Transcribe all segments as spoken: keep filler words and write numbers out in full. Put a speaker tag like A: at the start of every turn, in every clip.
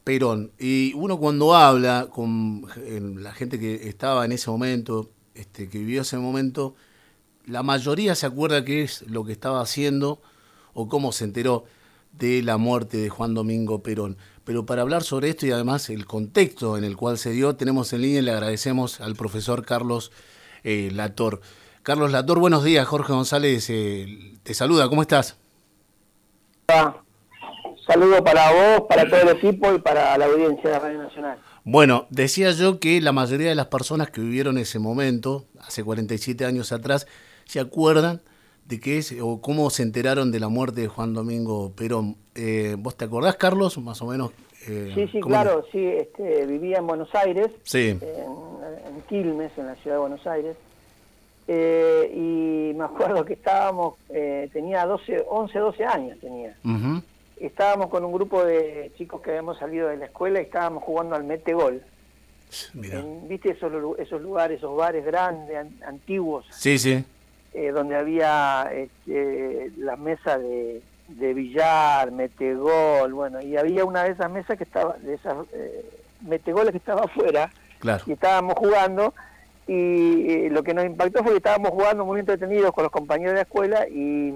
A: Perón. Y uno cuando habla con la gente que estaba en ese momento, este, que vivió ese momento, la mayoría se acuerda qué es lo que estaba haciendo o cómo se enteró de la muerte de Juan Domingo Perón. Pero para hablar sobre esto y además el contexto en el cual se dio, tenemos en línea y le agradecemos al profesor Carlos eh, Lator. Carlos Lator, buenos días. Jorge González eh, te saluda. ¿Cómo estás?
B: Saludo para vos, para todo el equipo y para la audiencia de Radio Nacional.
A: Bueno, decía yo que la mayoría de las personas que vivieron ese momento, hace cuarenta y siete años atrás, se acuerdan de qué es o cómo se enteraron de la muerte de Juan Domingo Perón. Eh, ¿Vos te acordás, Carlos, más o menos?
B: Eh, sí, sí, claro, le... sí, este, vivía en Buenos Aires,
A: sí.
B: en, en Quilmes, en la ciudad de Buenos Aires, eh, y me acuerdo que estábamos, eh, tenía doce, once, doce años tenía.
A: Uh-huh.
B: Estábamos con un grupo de chicos que habíamos salido de la escuela y estábamos jugando al metegol. En, ¿Viste esos, esos lugares, esos bares grandes, an, antiguos?
A: Sí, sí.
B: Eh, donde había este, la mesa de, de billar, metegol, bueno, y había una de esas mesas que estaba, de esas eh, metegoles que estaba afuera,
A: claro.
B: Y estábamos jugando, y eh, lo que nos impactó fue que estábamos jugando muy entretenidos con los compañeros de la escuela, y...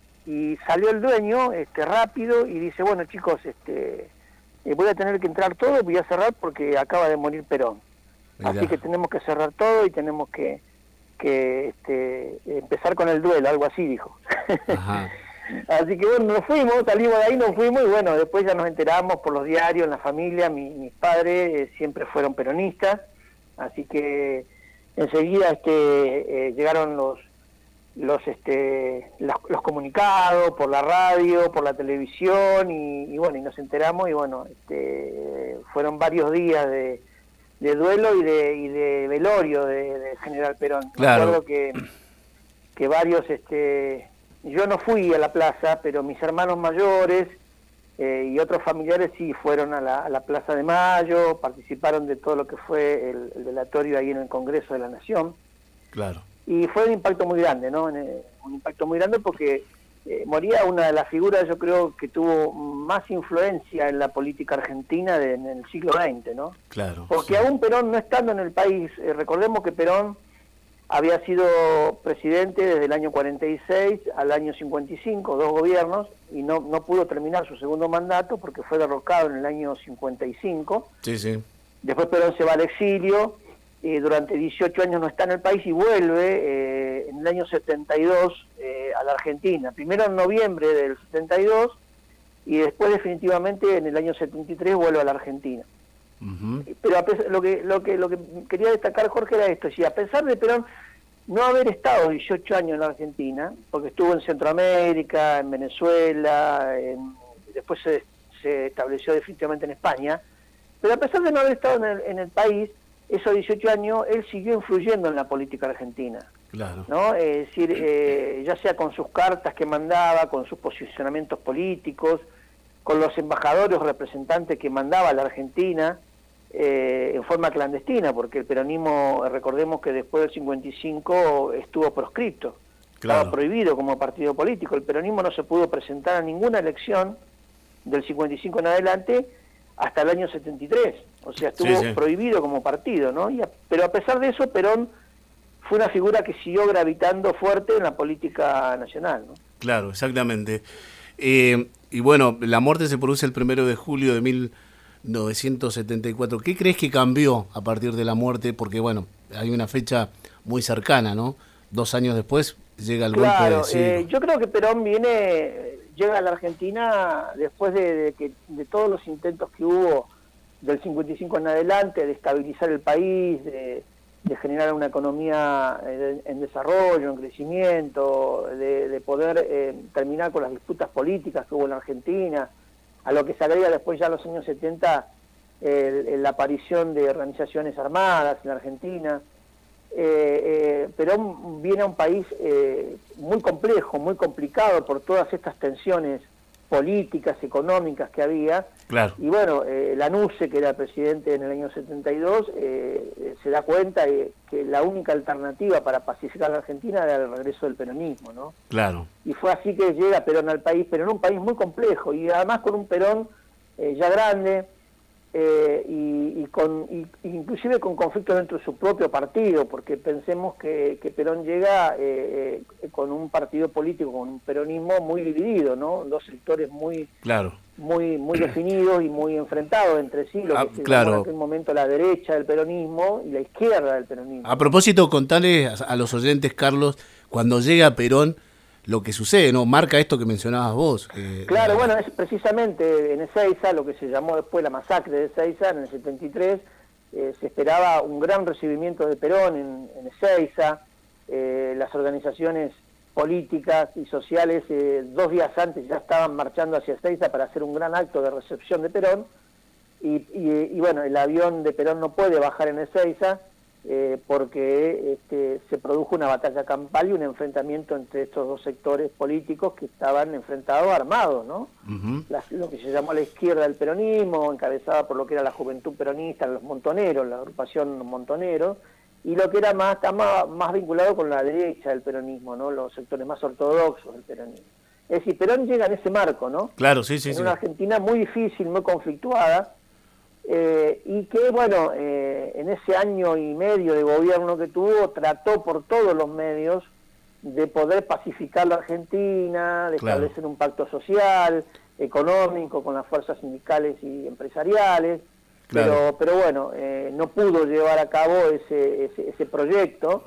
B: y salió el dueño este rápido y dice, bueno chicos, este eh, voy a tener que entrar todo, voy a cerrar porque acaba de morir Perón. Mirá. Así que tenemos que cerrar todo y tenemos que, que este, empezar con el duelo, algo así dijo.
A: Ajá.
B: Así que bueno, nos fuimos, salimos de ahí, nos fuimos y bueno, después ya nos enteramos por los diarios, en la familia, mi, mis padres eh, siempre fueron peronistas, así que enseguida este, eh, llegaron los los este los, los comunicados por la radio, por la televisión y, y bueno, y nos enteramos y bueno, este fueron varios días de, de duelo y de y de velorio de, de General Perón.
A: Claro.
B: Me acuerdo que que varios este yo no fui a la plaza, pero mis hermanos mayores eh, y otros familiares sí fueron a la, a la Plaza de Mayo, participaron de todo lo que fue el, el velatorio ahí en el Congreso de la Nación.
A: Claro.
B: Y fue un impacto muy grande, ¿no? Un impacto muy grande porque eh, moría una de las figuras, yo creo, que tuvo más influencia en la política argentina de, en el siglo veinte, ¿no?
A: Claro.
B: Porque
A: sí.
B: Aún Perón no estando en el país, eh, recordemos que Perón había sido presidente desde el año cuarenta y seis al año cincuenta y cinco, dos gobiernos, y no, no pudo terminar su segundo mandato porque fue derrocado en el año cincuenta y cinco.
A: Sí, sí.
B: Después Perón se va al exilio. Eh, durante dieciocho años no está en el país y vuelve eh, en el año setenta y dos eh, a la Argentina. Primero en noviembre del setenta y dos y después definitivamente en el año setenta y tres vuelve a la Argentina.
A: Uh-huh.
B: Pero a pesar, lo que lo que lo que quería destacar, Jorge, era esto: si a pesar de Perón no haber estado dieciocho años en la Argentina, porque estuvo en Centroamérica, en Venezuela, en, después se, se estableció definitivamente en España, pero a pesar de no haber estado en el, en el país, esos dieciocho años, él siguió influyendo en la política argentina.
A: Claro.
B: ¿No? Es decir, eh, ya sea con sus cartas que mandaba, con sus posicionamientos políticos, con los embajadores o representantes que mandaba a la Argentina, eh, en forma clandestina, porque el peronismo, recordemos que después del cincuenta y cinco estuvo proscripto,
A: claro.
B: Estaba prohibido como partido político. El peronismo no se pudo presentar a ninguna elección del cincuenta y cinco en adelante hasta el año setenta y tres, o sea, estuvo sí, sí. prohibido como partido, ¿no? Y a, pero a pesar de eso, Perón fue una figura que siguió gravitando fuerte en la política nacional, ¿no?
A: Claro, exactamente. Eh, y bueno, la muerte se produce el primero de julio de mil novecientos setenta y cuatro. ¿Qué crees que cambió a partir de la muerte? Porque, bueno, hay una fecha muy cercana, ¿no? Dos años después llega el
B: claro,
A: golpe de siglo.
B: Eh, yo creo que Perón viene... llega a la Argentina después de, de, que, de todos los intentos que hubo del cincuenta y cinco en adelante, de estabilizar el país, de, de generar una economía en, en desarrollo, en crecimiento, de, de poder eh, terminar con las disputas políticas que hubo en la Argentina, a lo que se agrega después ya en los años setenta eh, la aparición de organizaciones armadas en la Argentina. Eh, eh, Perón viene a un país eh, muy complejo, muy complicado por todas estas tensiones políticas, económicas que había.
A: Claro.
B: Y bueno, eh, Lanusse, que era presidente en el año setenta y dos, eh, se da cuenta de que la única alternativa para pacificar a la Argentina era el regreso del peronismo, ¿no?
A: Claro.
B: Y fue así que llega Perón al país, pero en un país muy complejo, y además con un Perón eh, ya grande, eh, y, y con y, inclusive con conflictos dentro de su propio partido, porque pensemos que, que Perón llega eh, eh, con un partido político, con un peronismo muy dividido, ¿no? Dos sectores muy
A: Claro.
B: muy muy definidos y muy enfrentados entre sí, lo
A: Ah,
B: que se
A: claro.
B: llamó en aquel momento la derecha del peronismo y la izquierda del peronismo.
A: A propósito, contale a, a los oyentes, Carlos, cuando llega Perón, lo que sucede, ¿no? Marca esto que mencionabas vos. Eh,
B: Claro,
A: la...
B: bueno, es precisamente en Ezeiza, lo que se llamó después la masacre de Ezeiza, en el setenta y tres, eh, se esperaba un gran recibimiento de Perón en, en Ezeiza, eh, las organizaciones políticas y sociales eh, dos días antes ya estaban marchando hacia Ezeiza para hacer un gran acto de recepción de Perón, y, y, y bueno, el avión de Perón no puede bajar en Ezeiza, Eh, porque este, se produjo una batalla campal y un enfrentamiento entre estos dos sectores políticos que estaban enfrentados armados, ¿no?
A: Uh-huh.
B: La, lo que se llamó la izquierda del peronismo, encabezada por lo que era la juventud peronista, los montoneros, la agrupación Montoneros, y lo que era más, está más, más vinculado con la derecha del peronismo, ¿no? Los sectores más ortodoxos del peronismo. Es decir, Perón llega en ese marco, ¿no?
A: Claro, sí, sí,
B: en
A: sí.
B: una Argentina muy difícil, muy conflictuada, Eh, y que, bueno, eh, en ese año y medio de gobierno que tuvo, trató por todos los medios de poder pacificar la Argentina, de
A: Claro.
B: establecer un pacto social, económico, con las fuerzas sindicales y empresariales,
A: Claro.
B: pero, pero bueno, eh, no pudo llevar a cabo ese, ese, ese proyecto,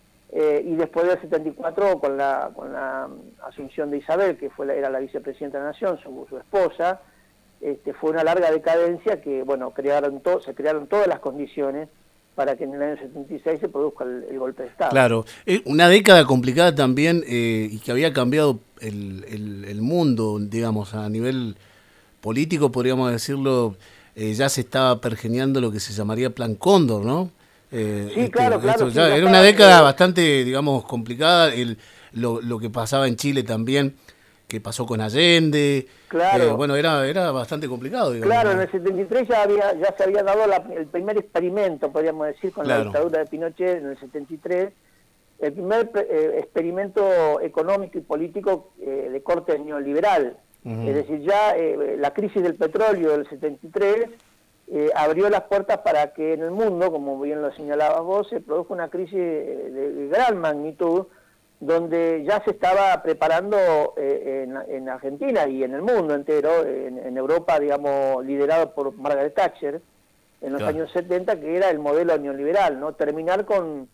B: eh, y después del setenta y cuatro, con la, con la asunción de Isabel, que fue la, era la vicepresidenta de la Nación, su, su esposa, Este, fue una larga decadencia que, bueno, crearon to se crearon todas las condiciones para que en el año setenta y seis se produzca el, el golpe de Estado.
A: Claro, eh, una década complicada también eh, y que había cambiado el, el, el mundo, digamos, a nivel político, podríamos decirlo, eh, ya se estaba pergeñando lo que se llamaría Plan Cóndor, ¿no? Eh,
B: sí, este, claro, claro. Sí,
A: ya,
B: ya
A: era una década eh, bastante, digamos, complicada, el, lo, lo que pasaba en Chile también, que pasó con Allende,
B: claro.
A: eh, bueno, era era bastante complicado, digamos.
B: Claro, en el setenta y tres ya había ya se había dado la, el primer experimento, podríamos decir, con claro. la dictadura de Pinochet en el setenta y tres, el primer eh, experimento económico y político eh, de corte neoliberal. Uh-huh. Es decir, ya eh, la crisis del petróleo del setenta y tres eh, abrió las puertas para que en el mundo, como bien lo señalabas vos, se produjo una crisis de, de gran magnitud, donde ya se estaba preparando eh, en, en Argentina y en el mundo entero, en, en Europa, digamos, liderado por Margaret Thatcher en los claro. años setenta, que era el modelo neoliberal, ¿no? Terminar con,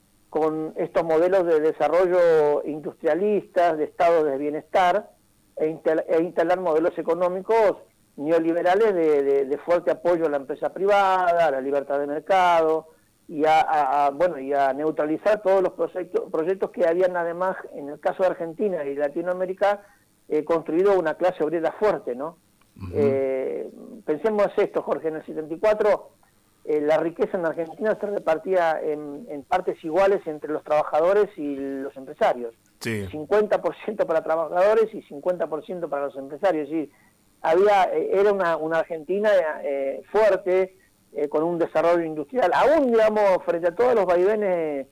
B: con estos modelos de desarrollo industrialistas, de estado de bienestar, e, intel, e instalar modelos económicos neoliberales de, de, de fuerte apoyo a la empresa privada, a la libertad de mercado, y a, a, a bueno y a neutralizar todos los proyectos proyectos que habían, además, en el caso de Argentina y Latinoamérica, eh, construido una clase obrera fuerte, ¿no? Uh-huh. eh, pensemos esto, Jorge, en el setenta y cuatro eh, la riqueza en Argentina se repartía en, en partes iguales entre los trabajadores y los empresarios.
A: Sí.
B: cincuenta por ciento para trabajadores y cincuenta por ciento para los empresarios. Es decir, había, eh, era una, una Argentina eh, fuerte, Eh, con un desarrollo industrial, aún, digamos, frente a todos los vaivenes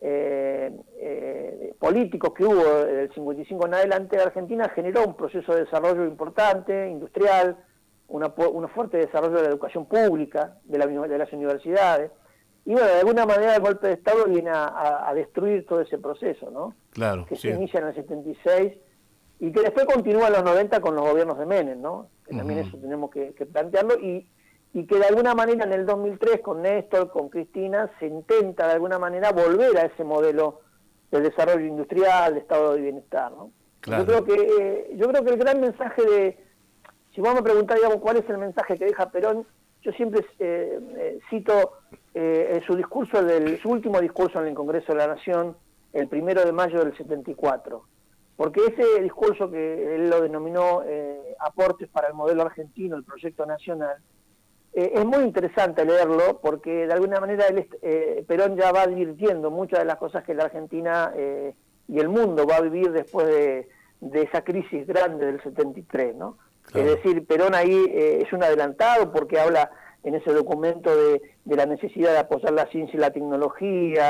B: eh, eh, políticos que hubo del cincuenta y cinco en adelante, Argentina generó un proceso de desarrollo importante, industrial, una, un fuerte desarrollo de la educación pública, de, la, de las universidades, y bueno, de alguna manera el golpe de Estado viene a, a, a destruir todo ese proceso, ¿no?
A: Claro,
B: que
A: sí.
B: se inicia en el setenta y seis y que después continúa en los noventa con los gobiernos de Menem, ¿no? Que también uh-huh. eso tenemos que, que plantearlo, y y que de alguna manera en el dos mil tres con Néstor, con Cristina, se intenta de alguna manera volver a ese modelo de desarrollo industrial, de estado de bienestar, ¿no? Claro. Yo creo que eh, yo creo que el gran mensaje de, si vamos a preguntar, digamos, cuál es el mensaje que deja Perón, yo siempre eh, eh, cito eh, en su discurso, del, su último discurso en el Congreso de la Nación, el primero de mayo del setenta y cuatro, porque ese discurso, que él lo denominó eh, aportes para el modelo argentino, el proyecto nacional, Eh, es muy interesante leerlo, porque de alguna manera él, eh, Perón ya va advirtiendo muchas de las cosas que la Argentina eh, y el mundo va a vivir después de, de esa crisis grande del setenta y tres, ¿no? Claro. Es decir, Perón ahí eh, es un adelantado, porque habla en ese documento de, de la necesidad de apoyar la ciencia y la tecnología,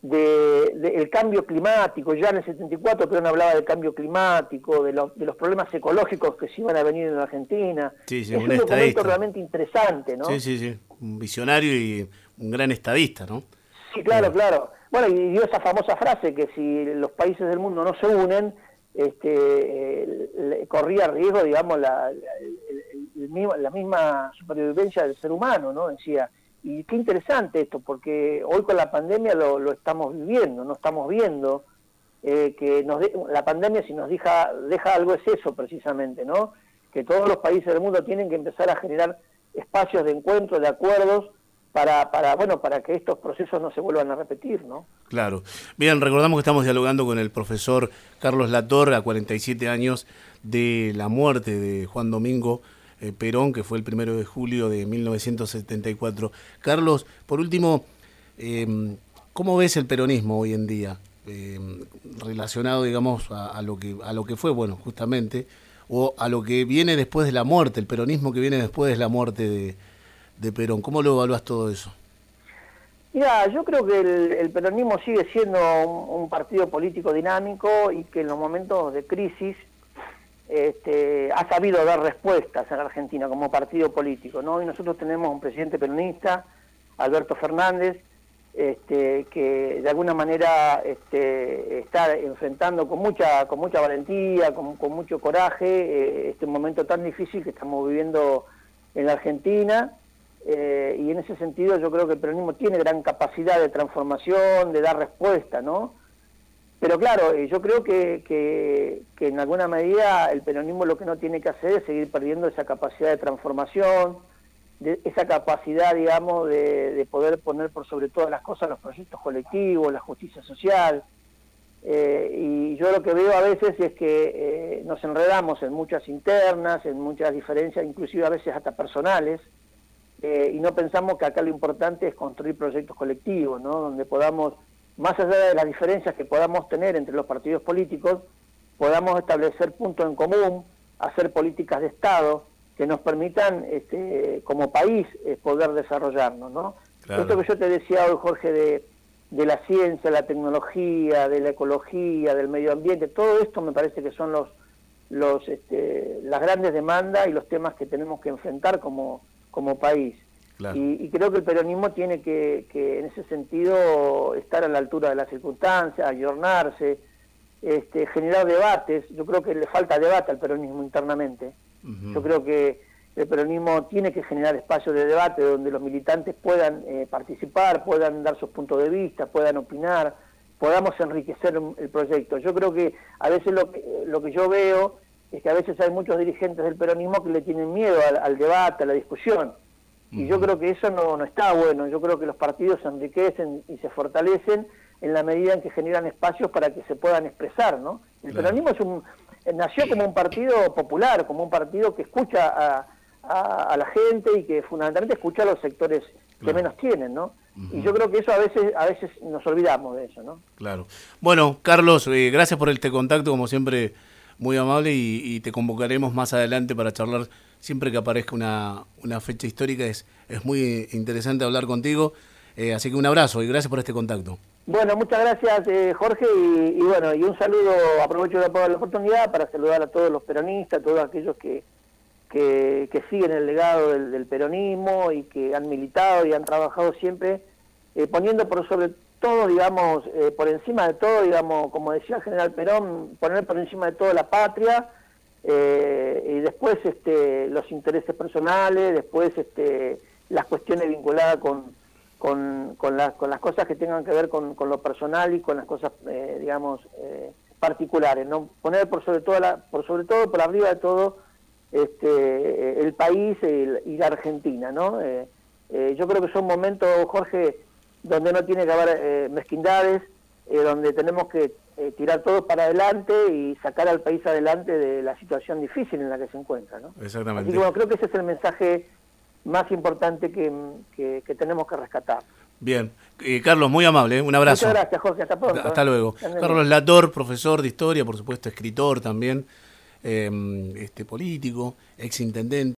B: de, de el cambio climático. Ya en el setenta y cuatro Perón hablaba del cambio climático, de, lo, de los problemas ecológicos que se iban a venir en la Argentina.
A: Sí, sí,
B: es
A: un,
B: un
A: estadista.
B: documento realmente interesante, ¿no?
A: Sí, sí, sí, un visionario y un gran estadista, ¿no?
B: Sí, claro,
A: eh.
B: clano. Bueno, y dio esa famosa frase que si los países del mundo no se unen, este, eh, corría riesgo, digamos, la, la, el, el, el, la misma supervivencia del ser humano, ¿no? Decía. Y qué interesante esto, porque hoy con la pandemia lo, lo estamos viviendo, no estamos viendo eh, que nos de, la pandemia si nos deja, deja algo es eso precisamente, ¿no? Que todos los países del mundo tienen que empezar a generar espacios de encuentro, de acuerdos, para, para, bueno, para que estos procesos no se vuelvan a repetir, ¿no?
A: Claro. Bien, recordamos que estamos dialogando con el profesor Carlos Latorre, a cuarenta y siete años de la muerte de Juan Domingo Perón, que fue el primero de julio de mil novecientos setenta y cuatro. Carlos, por último, eh, ¿cómo ves el peronismo hoy en día? Eh, relacionado, digamos, a, a, lo que, a lo que fue, bueno, justamente, o a lo que viene después de la muerte, el peronismo que viene después de la muerte de, de Perón. ¿Cómo lo evalúas todo eso?
B: Mira, yo creo que el, el peronismo sigue siendo un, un partido político dinámico y que en los momentos de crisis Este, ha sabido dar respuestas en la Argentina como partido político, ¿no? Y nosotros tenemos un presidente peronista, Alberto Fernández, este, que de alguna manera este, está enfrentando con mucha con mucha valentía, con, con mucho coraje eh, este momento tan difícil que estamos viviendo en la Argentina, eh, y en ese sentido yo creo que el peronismo tiene gran capacidad de transformación, de dar respuesta, ¿no? Pero claro, yo creo que, que, que en alguna medida el peronismo lo que no tiene que hacer es seguir perdiendo esa capacidad de transformación, de, esa capacidad, digamos, de, de poder poner por sobre todas las cosas los proyectos colectivos, la justicia social. Eh, y yo lo que veo a veces es que eh, nos enredamos en muchas internas, en muchas diferencias, inclusive a veces hasta personales, eh, y no pensamos que acá lo importante es construir proyectos colectivos, ¿no? Donde podamos, más allá de las diferencias que podamos tener entre los partidos políticos, podamos establecer puntos en común, hacer políticas de Estado que nos permitan, este, como país, eh, poder desarrollarnos, ¿no? Claro. Esto que yo te decía hoy, Jorge, de, de la ciencia, la tecnología, de la ecología, del medio ambiente, todo esto me parece que son los, los, este, las grandes demandas y los temas que tenemos que enfrentar como, como país. Claro. Y, y creo que el peronismo tiene que, que, en ese sentido, estar a la altura de las circunstancias, ayornarse, este, generar debates. Yo creo que le falta debate al peronismo internamente. Uh-huh. Yo creo que el peronismo tiene que generar espacios de debate donde los militantes puedan eh, participar, puedan dar sus puntos de vista, puedan opinar, podamos enriquecer el proyecto. Yo creo que a veces lo que, lo que yo veo es que a veces hay muchos dirigentes del peronismo que le tienen miedo al, al debate, a la discusión. Y yo creo que eso no, no está bueno. Yo creo que los partidos se enriquecen y se fortalecen en la medida en que generan espacios para que se puedan expresar, ¿no? El claro. peronismo es un, nació como un partido popular, como un partido que escucha a, a, a la gente y que fundamentalmente escucha a los sectores que claro. menos tienen, ¿no? Uh-huh. Y yo creo que eso a veces a veces nos olvidamos de eso, ¿no?
A: Claro. Bueno, Carlos, eh, gracias por este contacto, como siempre, muy amable, y, y te convocaremos más adelante para charlar. Siempre que aparezca una, una fecha histórica es, es muy interesante hablar contigo, eh, así que un abrazo y gracias por este contacto.
B: Bueno, muchas gracias eh, Jorge, y, y bueno, y un saludo, aprovecho de la oportunidad para saludar a todos los peronistas, a todos aquellos que, que, que siguen el legado del, del peronismo y que han militado y han trabajado siempre, eh, poniendo por sobre todo, digamos, eh, por encima de todo, digamos, como decía el general Perón, poner por encima de todo la patria, Eh, y después este, los intereses personales, después este, las cuestiones vinculadas con, con, con, la, con las cosas que tengan que ver con, con lo personal y con las cosas, eh, digamos, eh, particulares, ¿no? Poner por sobre todo, la, por sobre todo, por arriba de todo, este, el país el, y la Argentina, ¿no? Eh, eh, yo creo que son momentos, Jorge, donde no tiene que haber eh, mezquindades, eh, donde tenemos que Eh, tirar todo para adelante y sacar al país adelante de la situación difícil en la que se encuentra, ¿no?
A: Exactamente.
B: Así que bueno, creo que ese es el mensaje más importante que, que, que tenemos que rescatar.
A: Bien. Eh, Carlos, muy amable, ¿eh? Un abrazo.
B: Muchas gracias, Jorge, hasta pronto.
A: Hasta luego. Carlos Latorre, profesor de historia, por supuesto, escritor también, eh, este político, ex intendente.